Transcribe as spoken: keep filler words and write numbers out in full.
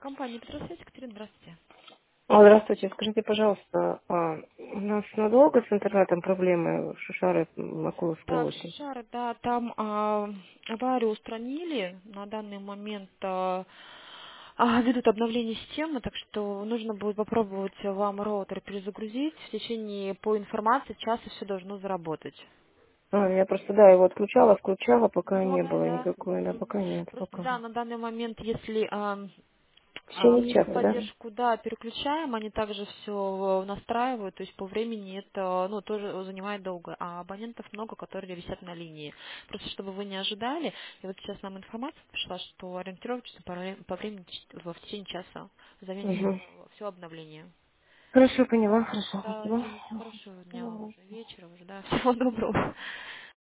Компания Петросвязь, Екатерина, здравствуйте. О, здравствуйте. Скажите, пожалуйста, а, у нас надолго с интернетом проблемы? Шишары, Макуловская Так, восемь. Шара, да, там а, аварию устранили. На данный момент а, а, ведут обновление системы, так что нужно будет попробовать вам роутер перезагрузить. В течение, по информации, часа все должно заработать. А, я просто, да, его отключала, включала, пока не Да, было да. никакой, да, Мгм. пока нет, Просто, пока. да, на данный момент, если а, В А, течение в часа, да? техподдержку, да, переключаем, они также все настраивают, то есть по времени это, ну, тоже занимает долго, а абонентов много, которые висят на линии. Просто чтобы вы не ожидали, и вот сейчас нам информация пришла, что ориентировочно по вре- по времени ч- в в течение часа займет Угу. все обновление. Хорошо, поняла, хорошо, Да, спасибо. извините, хорошего дня вам уже, вечера уже, да, всего доброго.